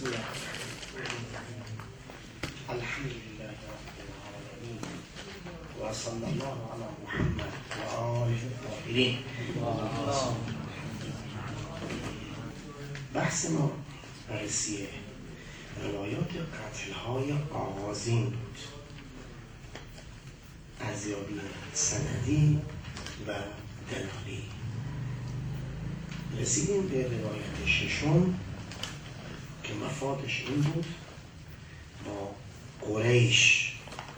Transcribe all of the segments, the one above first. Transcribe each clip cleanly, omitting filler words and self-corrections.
بسم الله الحمد لله رب العالمين وصلى الله على محمد و آله الطاهرین. بحث ما بررسی روایات قتل‌های آغازین بود، ارزیابی سندی و دلالی. رسیدیم به روایت ششم که مفادش این بود با قریش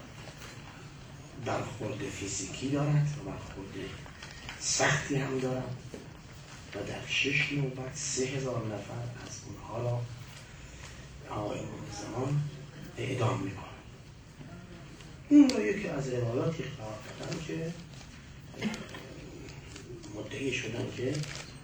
برخورد فیزیکی دارد و برخورد سختی هم دارد و در 6 نوبت 3000 نفر از اونها را آقای امام زمان اعدام میکنه. این را یکی از روایاتی قرار دادن که مدعی شدن که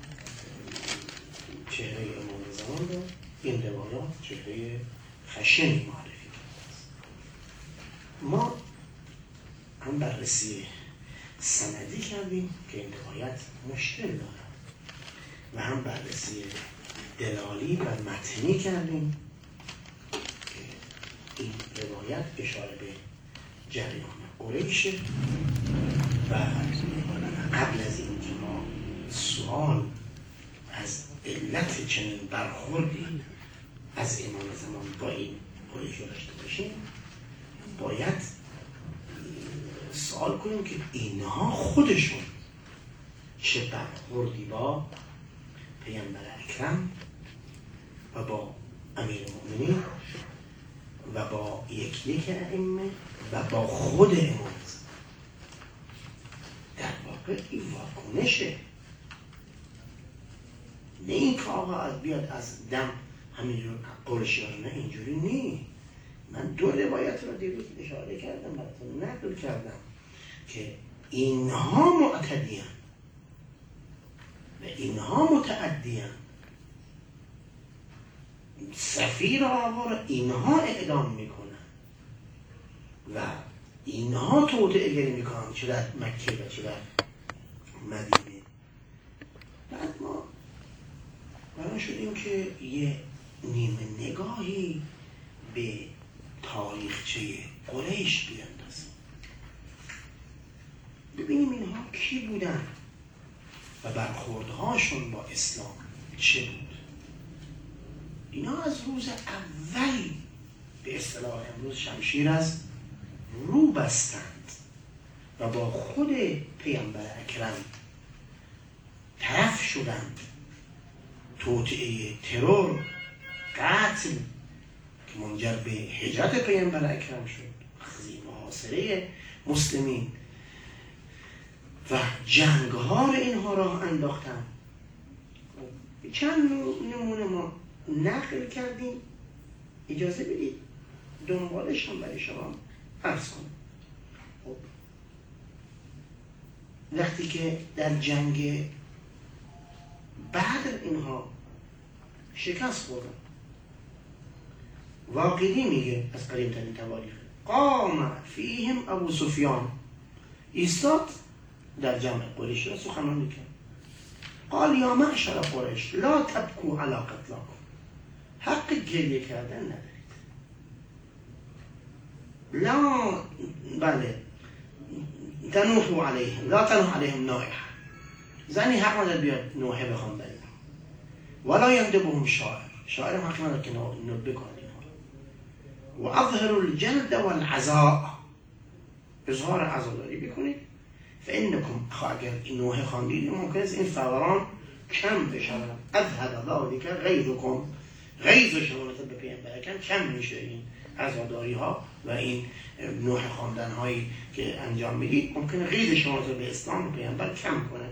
چهره امام زمان رو این روایات چهره خشنی معرفی کرده است. ما هم بررسی سندی کردیم که این روایت مشکل دارد و هم بررسی دلالی و متنی کردیم که این روایت اشاره به جریان قریشه و قبل از این که ما سوال از علت چنین برخوردی از امام زمان با این قریش داشته باشیم، باید سوال کنیم که اینها خودشون چه برخوردی با پیامبر اکرم و با امیرالمؤمنین و با یک ائمه و با خود امام در واقع این واکنشه، نه این که آقا بیاد از دم همینجور قرشیان، نه اینجوری نی. من 2 روایت رو دیروز اشاره کردم، براتون نقل کردم که اینها معتدیان و اینها متعدیان. سفیر آقا رو اینها اعدام میکنن و اینها توطئه گری میکنن، چه در مکه و چه در مدینه. بعد ما برای شدیم که یه نیمه نگاهی به تاریخچه قریش بیندازیم، ببینیم اینها کی بودن و برخوردهاشون با اسلام چه بود. اینا از روز اول به اصطلاح امروز شمشیر از رو بستند و با خود پیامبر اکرم طرف شدند. توطئه، ترور، قتل که منجر به هجرت پیامبر اکرم شد، خزی محاصره مسلمین و جنگ ها رو اینها راه انداختن. چند نمونه ما نقل کردیم، اجازه بدید دنبالش هم برای شما عرض کنم. خب وقتی که در جنگ بعد اینها شکست خوردن، واقعی میگه از قدیم ترین تواریخ، قام فیهم ابو سفیان، ایستاد در جمع قریش را سخنرانی کرد. قال یا معشر قریش لا تبکو علی قتلاکم، حق گریه کردن ندارید. لا بله تنوحوا علیهم، لا تنوح علیهم نائحه، زنی حق نداره بیاد نوحه بخوان برید، ولا یندبهم شاعر هم حق نداره که نوبه کنید و اظهر الجلد والعزاء، اظهار عزاداری بکنید. فانکم اگر نوحه خواندید ممکن است این فوران کم بشود. اذهب ذلک غیظکم، غیظ شما نسبت به پیامبر کم میشه. این عزاداری ها و این نوحه خواندن هایی که انجام میدید ممکنه غیظ شما نسبت به اسلام و پیامبر کم کنه.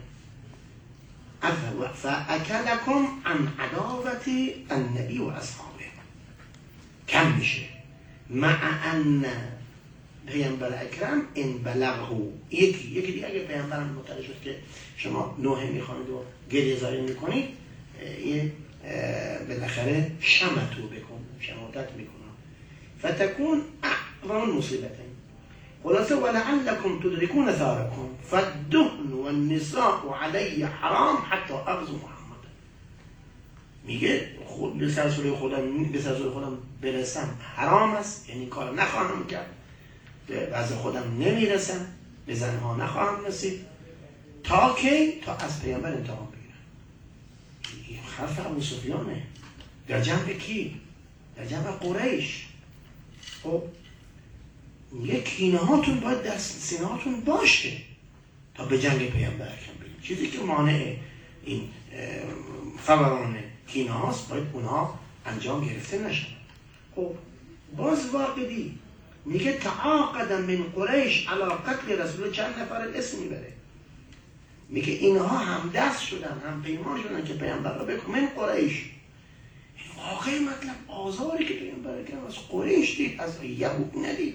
فاکلکم عن عداوت النبی و اصحابه، کم میشه. مع ان پیامبر اکرم ان بلغه، یکی دیگه اگه پیامبرم مطلع شد که شما نوحه میخوانید و گریه زاری میکنید، یه بالاخره شمتو بکن، شماتت میکنن، فتکون اعظم مصیبتین. خلاصه ولعلکم تدرکون ثارکم فالدهن والنساء علی حرام حتی اغزو محمد. میگه خود به سرسوری خودم برسم حرام است، یعنی کار نخواهم کرد، به وضع خودم نمیرسم، به زنها نخواهم رسید تا کی؟ تا از پیامبر انتقام بگیرم. این حرف ابو سفیانه در جنب کی؟ در جنب قریش. خب میگه کینه هاتون باید در سینه هاتون باشه تا به جنگ پیامبر اکرم برید. چیزی که مانع این فوران کینه هاست باید اونها انجام گرفته نشن. خب باز واقعی میگه تعاقد من قریش علی قتل رسول، چند نفر اسم میبره، میگه اینها هم دست شدن هم پیمان شدن که پیامبر را بکن من قریش. این واقعی مطلب آزاری که پیامبر کرد از قریش دید، از یهود ندید.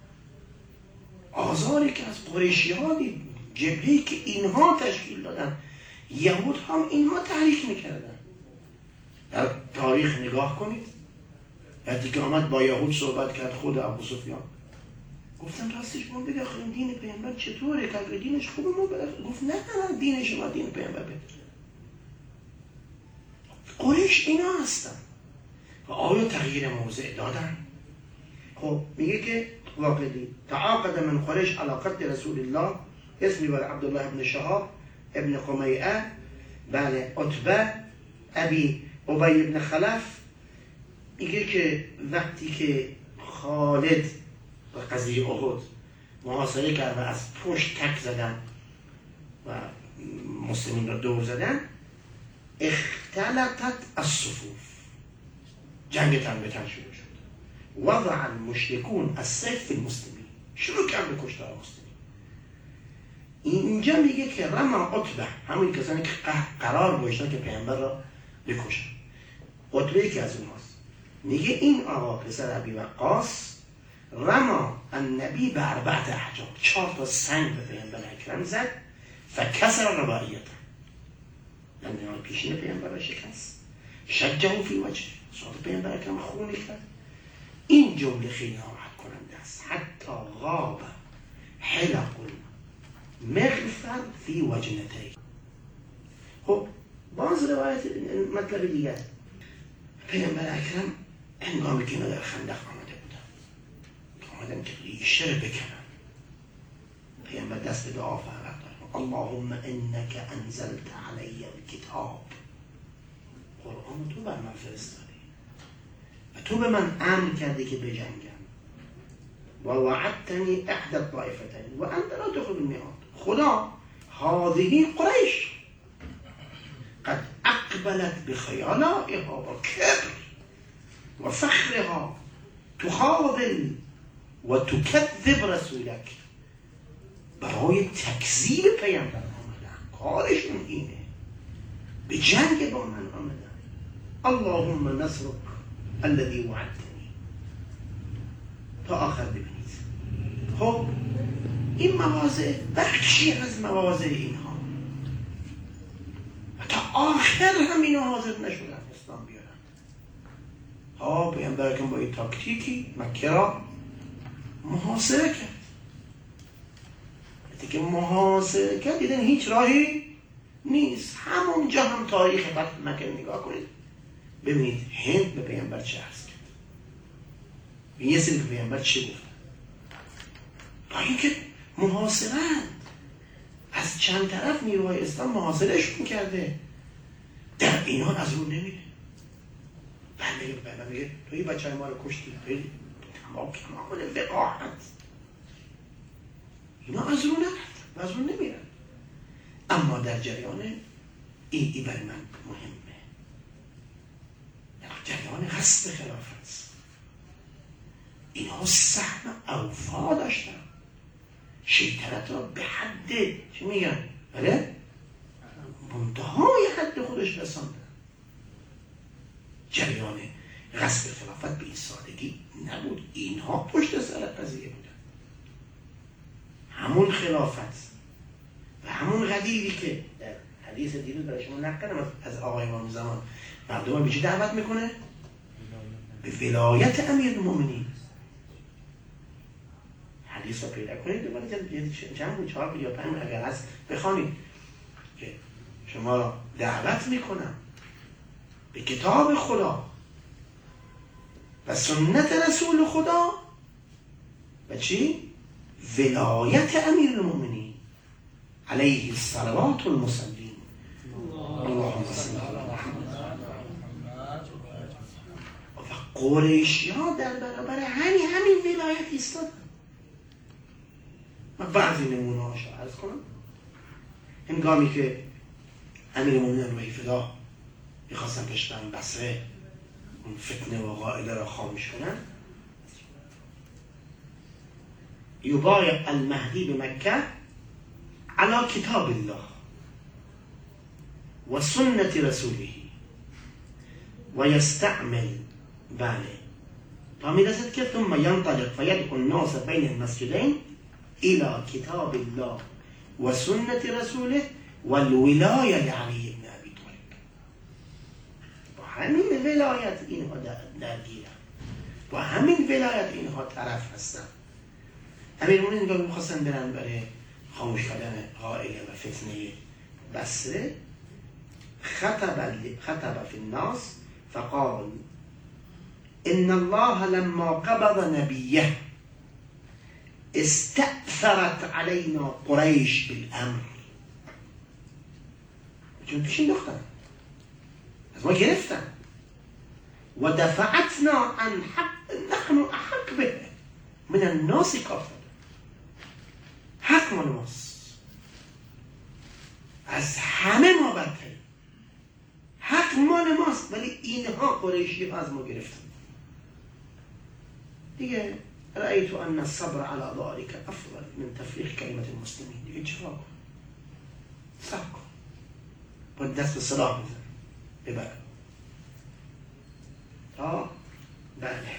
آزاری که از قریشی ها دید، جبهه‌ای که اینها تشکیل دادن، یهود هم اینها تحریک میکردن. در تاریخ نگاه کنید، بعدی که آمد با یهود صحبت کرد خود ابو سفیان، گفتن راستش ما بگه آخه دین پیامبر چطوره که اگه دینش خوبه ما بگه. گفت نه دین شما دین پیامبر بده. قریش اینا هستن و آیا تغییر موضع دادن؟ خب میگه که واقعی تعاقد من قریش علی قتل رسول الله، اسمی بر عبدالله ابن شهاب ابن قمیعه، بله عتبه ابی ابی ابن خلف. میگه که وقتی که خالد و قضیه احد محاصره کرد و از پشت تک زدن و مسلمین را دور زدن، اختلطت الصفوف، جنگ تن به تن شروع شد. وضع المشركون السيف في المسلمین، شروع کرد به کشتار مسلمین. اینجا میگه که رما عتبه، همون کسانی که قرار گذاشتن که پیامبر را بکشن، عتبه یکی از اونهاست. میگه این آقا پسر ابی وقاص رما النبی به 4 احجار، 4 تا سنگ به پیامبر اکرم زد، فکسر رباعیته، یعنی پیشین پیامبر را شکست، شجعه فی وجه، صورت پیامبر اکرم خون کرد. این جمله خیلی ناراحت کننده است. حتی غاب حلق مغفر فی وجنته. خب باز روایت مطلب دیگر، پیامبر اکرم هنگامی که اینا در خندق آمده بودن که ریشه رو بکنن، پیامبر دست به دعا فرق داد، اللهم انک انزلت علی الکتاب، قرآن تو بر من فرستادی و تو به من امر کردی که بجنگم، و وعدتنی احدى الطائفتین و انت لا تخلف الميعاد. خدا هذه قریش قد اقبلت بخیالائها و کبر و فخرها تخاذل و تکذب رسولک، برای تکذیب پیامبر آمدن، کارشون اینه، به جنگ با من آمدن. اللهم نصرک الذي وعدتنی، تا آخر ببینید. خب این مواضع بخشی از مواضع اینها و تا آخر هم اینا حاضر نشدن اسلام بیارن. ها پیامبر که با این تاکتیکی مکه را محاصره کرد. وقتی که محاصره کرد دیدن هیچ راهی نیست. همونجا هم تاریخ فتح مکه نگاه کنید ببینید هند به پیامبر چه عرض کرد، یه سری به پیامبر چه گفت. با اینکه محاصرند، از چند طرف نیروهای اسلام محاصرهشون کرده، در این حال از اون نمیره. بعد میگه توی بچه های ما رو کشتی، توی کمال وقاحت، اینا از اون نرد و از اون نمیرن. اما در جریان این برای من مهمه، جریان غصب خلافت، اینها سهم اوفا داشتن، شیطنت را به حد چی میگن؟ بله؟ منتهای حد خودش رساندن. جریان غصب خلافت به این سادگی نبود، اینها پشت سر قضیه بودن. همون خلافت و همون قدیری که در حدیث دیروز برای شما نقل کردم از آقای امام زمان، مردم به چی دعوت میکنه؟ به ولایت امیرالمومنین. حدیث رو پیدا کنید، چند بود 4 یا 5 اگر هست بخوانید که شما را دعوت میکنم به کتاب خدا و سنت رسول خدا و چی؟ ولایت امیر المؤمنین علیه الصلوات المسلمین. اللهم صل علی محمد. و قریشی‌ها در برابر همین ولایت ایستادن. من بعضی نمونه‌هاشو عرض کنم. هنگامی که امیر المؤمنین روحی فدا می‌خواستن بشتن بصره اون فتنه و قائله را خاموش کنن، یبایع المهدی بمکه على کتاب الله و سنت رسوله و یستعمل بله تا میرسد که ثم ینطلق فیدعو الناس بین المسجدین الى کتاب الله و سنت رسوله و الولایه لعلی بن ابی طالب. با همین ولایت اینها درگیرن، با همین ولایت اینها طرف هستن. امیرالمومنین اینجا میخواستن برن برای خاموش کردن قائله و فتنه بصره. خطب فی الناس فقال ان الله لما قبض نبیه استأثرت علينا قریش بالامر. چون پیش انداختن، از ما گرفتن و دفعتنا عن حق نحن احق به من الناس کافر. حق مال ماست، از همه ما بدتریم، حق مال ماست، ولی اینها قریشی از ما گرفتن. دیگه رأیت ان الصبر على ذلك افضل من تفریق کلمت المسلمین. دیگه چرا کن؟ صبر کن، با دست به صلاح بزن ببر. بله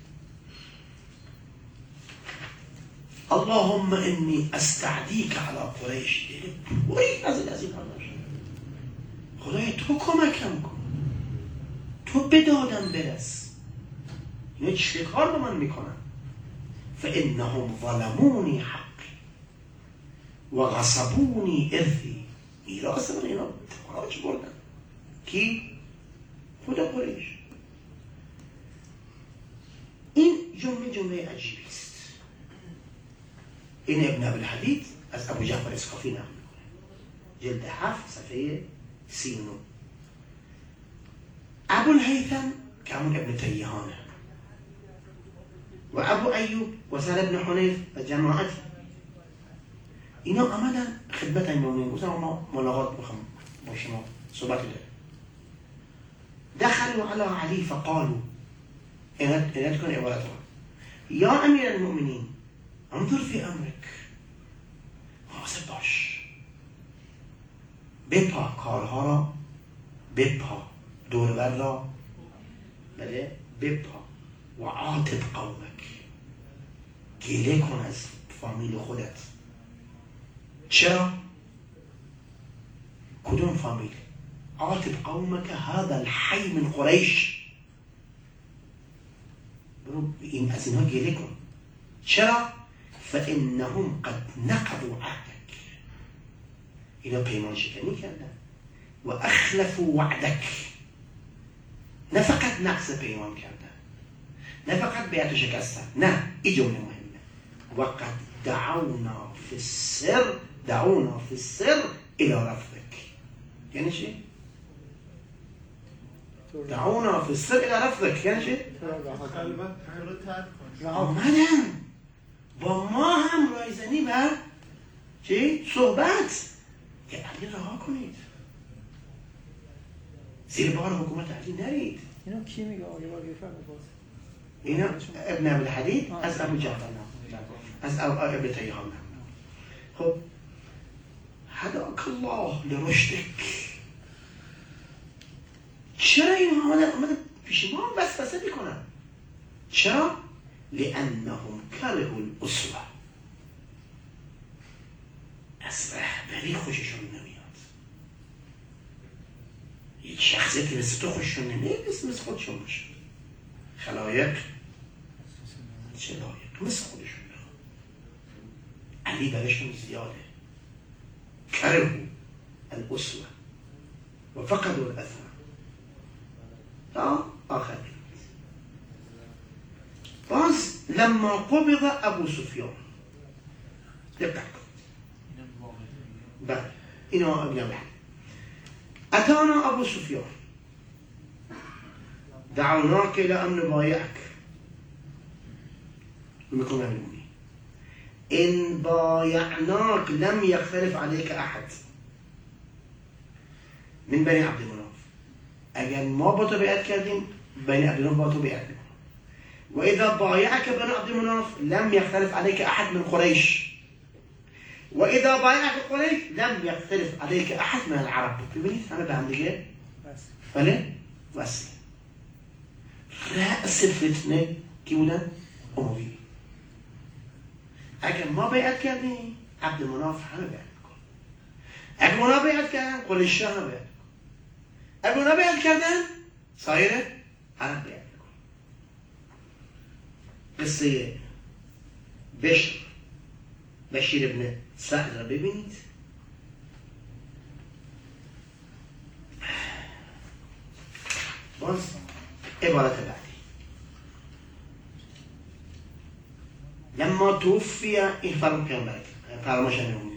اللهم انی استعدیک علی قریش. وای از این حالش خدای تو کمکم کن، تو به دادم برس. اینا چه کار به من میکنن؟ فانهم ظلمونی حقی و غصبونی ارثی. میراث من اینا تاج بردن. کی؟ خدا قریش. این جمله عجیبی است. این ابن ابی الحدید از ابو جعفر اسکافی نقل میکنه، جلد 7 صفحه 39. ابو الهیثم که همون ابن تیهانه و ابو ایوب و سهل ابن حنیف و جماعت اینا آمدن خدمت امام گفتن ما ملاقات میخوام با شما صحبت داریم. دخلوا على علی فقالوا اینت کن عبارت رو یا امیر المؤمنین انظر فی امرک، مواظب باش، بپا کارها را، بپا دورور را، بله بپا و عاتب قومک، گله کن از فامیل خودت. چرا؟ کدوم فامیل؟ عاتب قومک هذا الحی من قریش. برو این از اینها گله کن. چرا؟ فانهم قد نقضوا عهدک، اینا پیمان شکنی کردن و اخلفوا وعدک، نه فقط نقض پیمان کردن، نه فقط بیعت شکستن، نه این جمله مهمه. و قد دعونا فی السر الى رفضک. یعنی چی؟ دعونا فی السر الى رفضک یعنی چی؟ آمدن با ما هم رایزنی بر چی؟ صحبت که علی رها کنید، زیر بار حکومت علی نرید. اینا کی میگه آقای بفرمایید باز؟ اینا ابن ابی الحدید از ابو جعفر از ابن تیهان. خب هداک الله لرشدک. چرا این آمدن پیش ما وسوسه میکنن؟ چرا؟ لانهم کرهوا الاسوه. از رهبری خوششون نمیاد. یک شخصیتی مثل تو خوششون نمیاد، مثل خودشون باشه. خلایق چه لایق مثل خودشون بخواد. علی برشون زیاده. کرهوا الاسوه و فقدوا الاثر. تا آخر قیامت. باز لما قبض ابو سفیان، دقت بله اینا بگم اتانا ابو سفیان دعوناك الى ان نبايعك بمكون علموني ان بايعناك لم يختلف عليك احد من بني عبد مناف. اگر ما با تو بیعت کردیم بنی عبد مناف با تو بیعت میکنن. و اذا بايعك بني عبد مناف لم يختلف عليك احد من قريش و اذا بايعك قريش لم يختلف عليك احد من العرب. ببینید همه به هم دیگه بله وصل. رأس فتنه کی بودن؟ اموی. اگر ما بیعت کردیم عبد مناف همه بیعت میکنن. اگر ما بیعت کردن قریشی همه بیعت میکنن. اگر ما بیعت کردن سایر عرب بیعت میکنن. قصه بشیر ابن سعد را ببینید. باز عبارت بعدی لما توفی این فرماش نمونه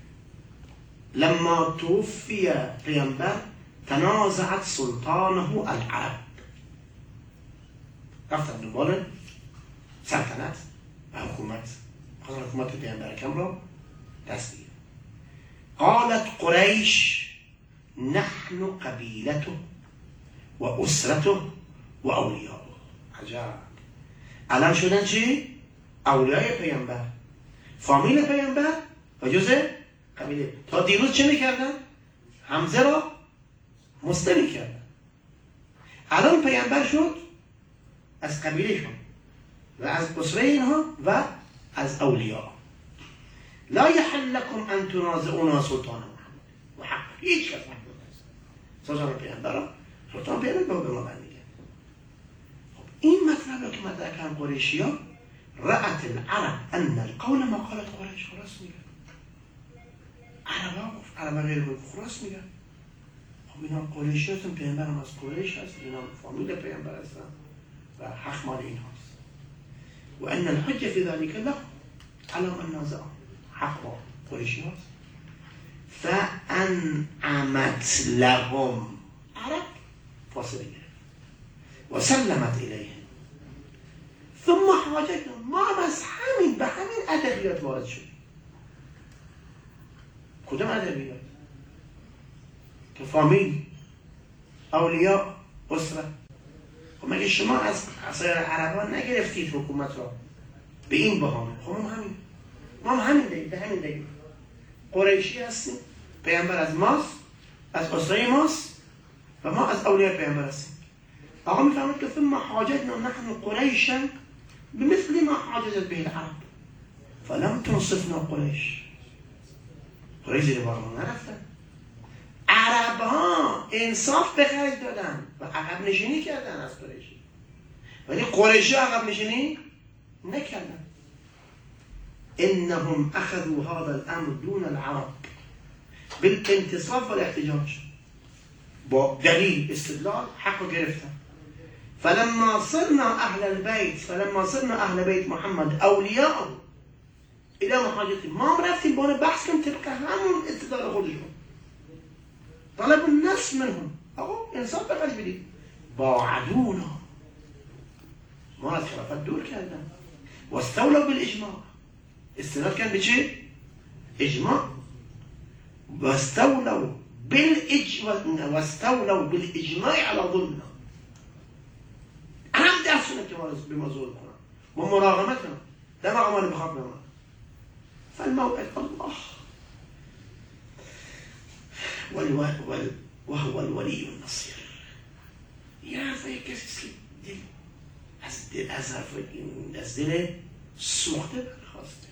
لما توفی پیامبر تنازعت سلطانه العرب. رفتن دنبال سلطنت و حکومت پیامبر اکرم را دست بگیرن. قالت قریش نحن قبیلته و اسرته و اولیاءه. عجب. الان شدن چی؟ اولیای پیامبر، فامیل پیامبر و جزء قبیله. تا دیروز چه میکردن؟ حمزه را مسلم کردن. الان پیامبر شد از قبیله شد و از اسره اینها و از اولیاء. لا يحل لكم ان تنازعونا سلطان محمد و حق هیچ کس محمد نیست. سلطان پیامبر سلطان پیامبر به ما برمیگرده. خب این مطلب که مطرح کردن قریشی‌ها رأت العرب ان القول ما قالت قریش. خلاص میگن عربا غیر خلاص میگن. خب اینا قریشی هستن، پیامبر هم از قریش هست، اینا فامیل پیامبر هستن و حق مال این هست. و ان الحجه فی ذلك لهم على من نازعهم. حق با قریشی هست. فانعمت لهم عرب فاصله گرفت و سلمت الیهم ثم حاجتنا ما از همین به همین ادبیات وارد شد. کدام ادبیات؟ که فامیل، اولیاء، اسره. خب مگه شما از سایر عربان نگرفتید حکومت را به این بهانه؟ خب ما هم همین داریم، به همین داریم. قریشی هستیم، پیامبر از ماست، از اسره ماست و ما از اولیاء پیامبر هستیم. آقا میفهمد که ثم حاجتنا نحن قریشا بمثل ما حاجت به العرب فلم تنصفنا قریش. قریش زیر بار ما نرفتن. عرب ها انصاف به خرج دادن و عقب نشینی کردن از قریشی، ولی قریشی عقب نشینی نکردن. انهم اخذوا هذا الامر دون العرب بالانتصاف والاحتجاج. با دلیل استدلال حق گرفتن. فلما صرنا اهل بیت محمد اولیاء الى محاجتهم. ما هم رفتیم بانه بحث کنیم طبق همون استدلال خودشون. طلب النصف منهم. آقا انصاف به خرج بدید. باعدونا، ما از خلافت دور کردن. و استولوا بالاجماع. استناد کردن به چه؟ اجماع. و استولوا بالاجماع على ظلمنا. هم دستونه که به ما ظلم کنن و مراقبت کنن دماغ ما رو بخواب نمان. فالموعد الله وهو الولي النصير. یه حرفه کسی از دل سوخته برخواسته.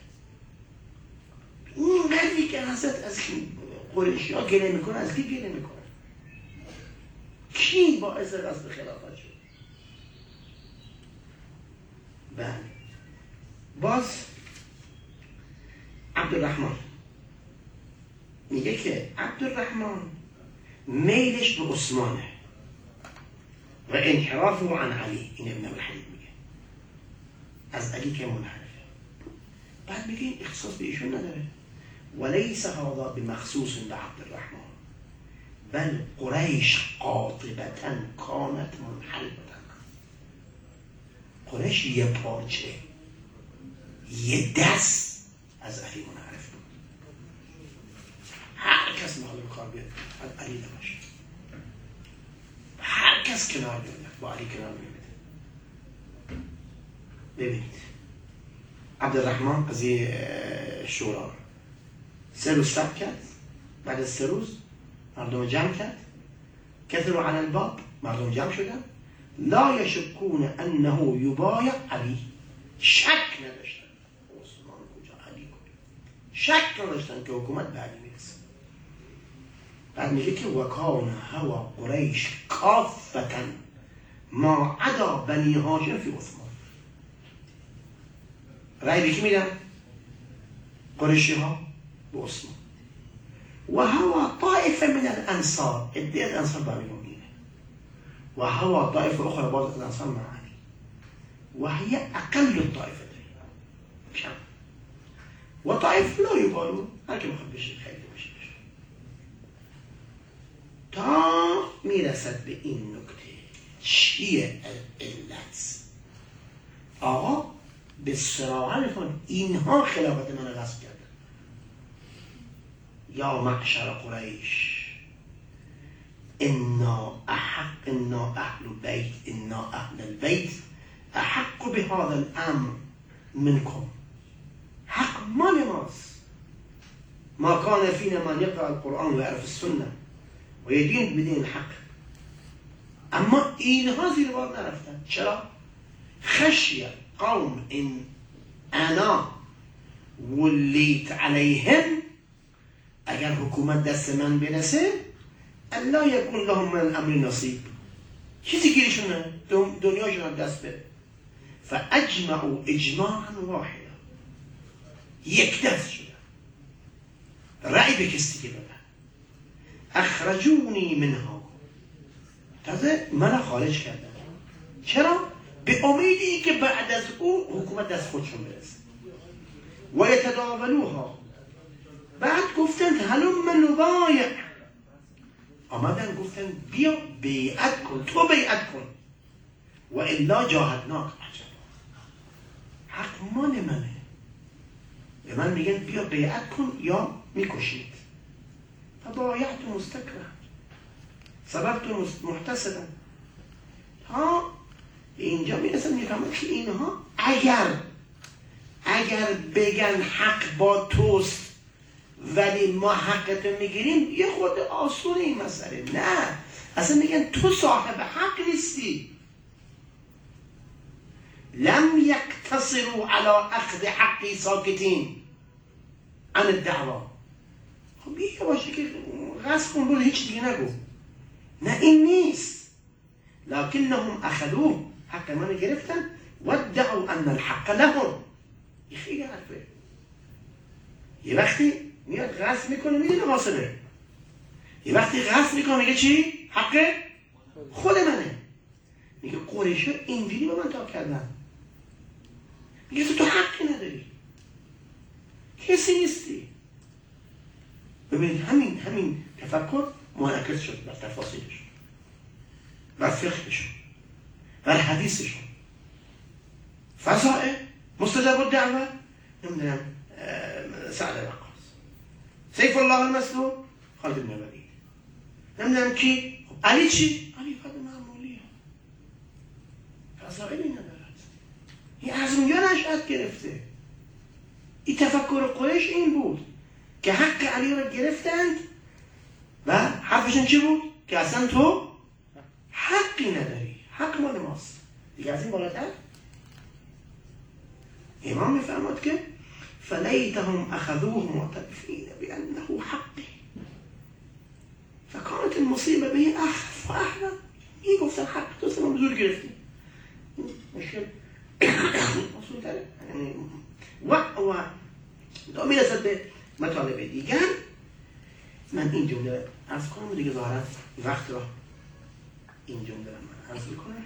این قدری که حضرت از قریشی ها گله میکنه، از کی گله میکنه؟ کی باعث غصب خلافت شد؟ بله. باز عبدالرحمن میگه که عبدالرحمن میلش به عثمانه و انحرافه عن علی. این ابن الحدید میگه از علی که منحرفه. بعد میگه این اختصاص به ایشون نداره. وليس هذا بمخصوص بعبد الرحمن بل قریش قاطبة كانت منحرفة. قریش یه پارچه یه دست از علی منحرف بود. هر کس میخواد به کار بیاد از علی نباشه، هر کس کنار بیاد با علی کنار میاد. ببینید عبدالرحمن از شورا 3 روز صبر کرد، بعد از 3 روز مردم جمع کرد، کثروا علی الباب، مردم جمع شدن، لا یشکون انه یبایع علی، شک نداشتن عثمان کجا، علی کجا، شک نداشتن که حکومت به علی میرسه. بعد میگه که وکان هوا قریش کافتا ما عدا بنی هاشم فی عثمان. رأی به کی میدن؟ قریشی ها به عثمان. و هوا طائفه من الانصار، ادعای الانصار برای مؤمنه، و هوا طائفه اخرى بعض الانصار مع علی و هي اقل الطائفه كم و طائفه لا يبالون، هر که میخواد بشه خیلی بشه تا میرسد به این نکته. چیه علت؟ آقا به صراحت کن اینها خلافت من غصب کردن. یا معشر قریش انا اهل بیت، انا اهل البیت احق بهذا الامر منکم. حق مال ماست. ما کان فینا من یقرأ القرآن و یعرف السنه و یدین بدین الحق. اما اینها زیر بار نرفتن. چرا؟ خشیه قوم ان انا ولیت علیهم، اگر حکومت دست من برسه الله یکون لهم من الامر نصیب، چیزی گیرشونه دنیاشون دست بره. فاجمعوا اجماعا واحدا، یک دست شدن، رأی به کسی که بدن. اخرجونی منها، تازه من خارج کردن. چرا؟ به امیدی که بعد از او حکومت دست خودشون برسه. و یتداولوها، بعد گفتن هلم نبایع، آمدن گفتن بیا بیعت کن، تو بیعت کن، و الا جاهدناک. حق مال منه، به من میگن بیا بیعت کن یا میکشید. فبایعت مستکره، سببت محتسبا. ها به اینجا میرسن میفهمن که اینها اگر بگن حق با توست ولی ما حقتو میگیریم، یه خود آسونه این مسئله. نه، اصلا میگن تو صاحب حق نیستی. لم یقتصروا على اخذ حقی ساکتین عن الدعوا. خب یه باشه که غصب کن بود، هیچ دیگه نگو. نه این نیست. لکنهم اخذوه، حق منو گرفتن و ادعوا ان الحق لهم. این خیلی حرفه. یه وقتی میاد غصب میکنه میدونه غاصبه، یه وقتی غصب میکنه میگه چی؟ حق خود منه. میگه قریشا اینجوری به من تاب کردن، میگه تو حقی نداری، کسی نیستی. ببینید همین تفکر منعکس شد بر تفاصیلشون، بر فقهشون، بر حدیثشون. فضائل مستجاب الدعوه، نمیدونم سعد وقاص، سیف الله المسلول خالد بن ولید، نمیدونم کی، علی چی؟ علی فرد معمولیه، فضائلی ندارد. این از اونجا نشأت گرفته. این تفکر قریش این بود که حق علی را گرفتند و حرفشون چی بود؟ که اصلا تو حقی نداری، حق مال ماست. دیگه از این بالاتر امام میفرماد که فلیتهم اخذوه معترفین بانه حقی فکانت المصیبه به اخف و احرم. این گفتن حق تو سلام بزرگ گرفتی. مشکل اصول تره و دا میرسد به مطالب دیگر. من این جمله عرض کنم دیگه ظاهرا وقت را این جمله رو من عرض کنم.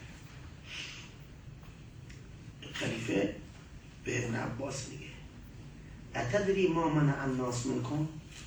خلیفه به ابن عباس میگه اتدری ما منع الناس منکم؟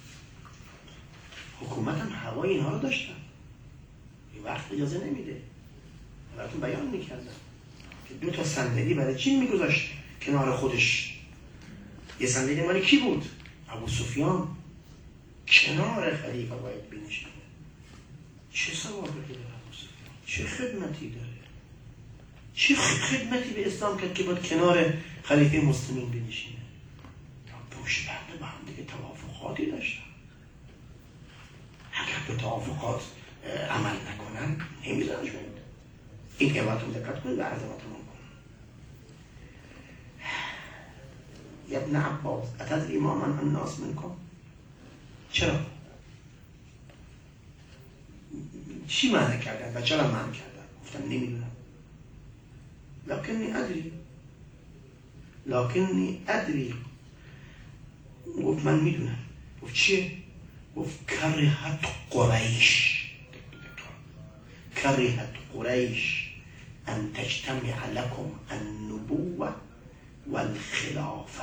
حکومت هم هوای اینها رو داشتن، یه وقت اجازه نمیده. براتون بیان میکردم که 2 صندلی برای چین میگذاشت کنار خودش. یه صندلی مال کی بود؟ ابو سفیان. کنار خلیفه باید بنشینه. چه ثوابی داره ابو سفیان؟ چه خدمتی داره؟ چه خدمتی به اسلام کرد که باید کنار خلیفه مسلمین بنشینه؟ پشت پرده با هم دیگه توافقاتی داشتن. اگر به توافقات عمل نکنن نمیذارنش بید. این که باید دقت کنید و عرضمتون کنم. ابن عباس اتدری ما منع الناس منکم؟ چرا؟ چی معنی کردن و چرا معنی کردن؟ گفتم نمیدونم. لکنی ادری گفت من میدونم. گفت چیه؟ گفت کرهت قریش ان تجتمع لکم النبوة والخلافه.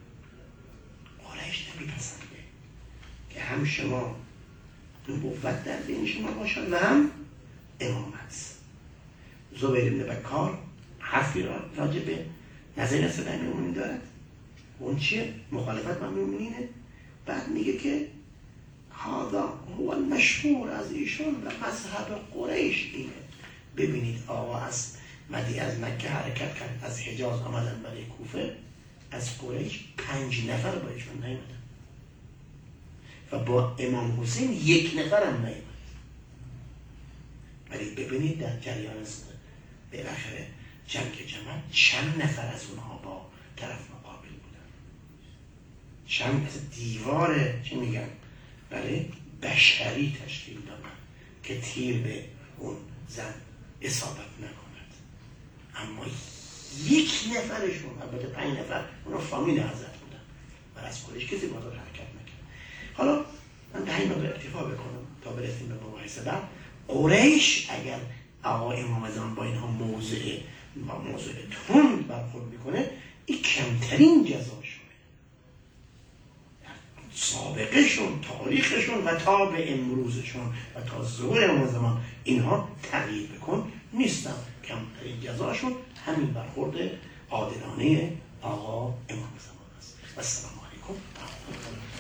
قریش نمیپسنده که هم شما نبوت در بین شما باشد و هم امامت. زبیر بن بکار حرفی راجع به نظر صدای امیرالمومنین دارد. اون چیه؟ مخالفت با امیرالمومنینه. بعد میگه که هذا هو المشهور از ایشون و مذهب قریش اینه. ببینید آقا از مکه حرکت کرد، از حجاز آمدن برای کوفه، از قریش 5 نفر با ایشون نیامدن و با امام حسین 1 نفر هم نیامد. ولی ببینید در جریان بالاخره جنگ جمل چند نفر از اونها با طرف مقابل بودن. چند دیوار چه میگن؟ بله بشری تشکیل دادن که تیر به اون زن اصابت نکند. اما 1 نفرشون، البته 5 نفر اونا فامیل حضرت بودن و از قریش کسی بازار حرکت نکرد. حالا من به این مقدار اکتفا بکنم تا برسیم به مباحث بعد. قریش اگر آقا امام زمان با اینها موضع تند برخورد میکنه، این کمترین جزاشونه. سابقه شون، تاریخشون و تا به امروزشون و تا ظهور امام زمان اینها تغییر بکن نیستن. کمترین جزاشون همین برخورد عادلانه آقا امام زمان است. و السلام علیکم.